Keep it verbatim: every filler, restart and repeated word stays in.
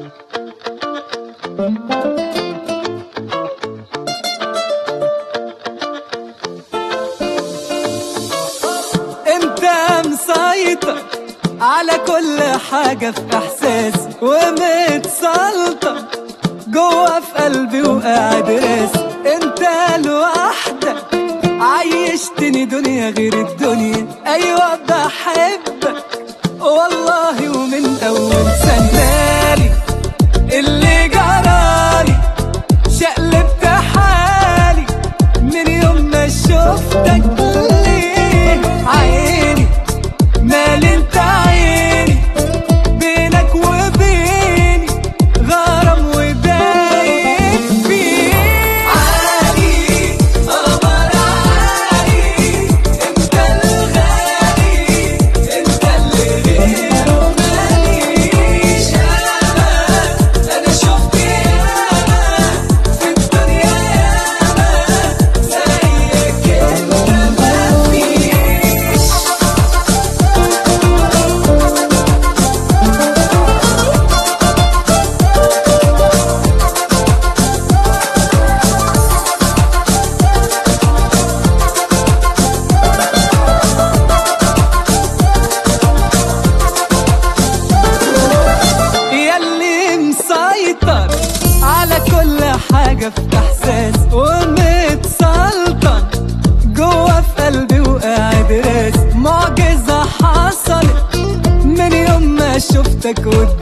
انت مسيطر على كل حاجة في احساسي، ومتسلطن جوا في قلبي وقاعد راسي. انت لوحدك عيشتني دنيا غير الدنيا. ايوه بحبك والله ومن اول سنالي اللي جرالي شقلبت حالي من يوم ما شفتك. ليه عيني مال انت عيني بينك وبيني غرام ودايق فيه. عالي قمر عالي انت الغالي انت اللي غيره ماليش انا. انا شفت ياما في الدنيا ياما زيك انت مفيش. ياللي مسيطر على كل حاجة في احساس، ومتسلطن جوا في قلبي وقاعد راسي. معجزة حصلت من يوم ما شفتك قدامي.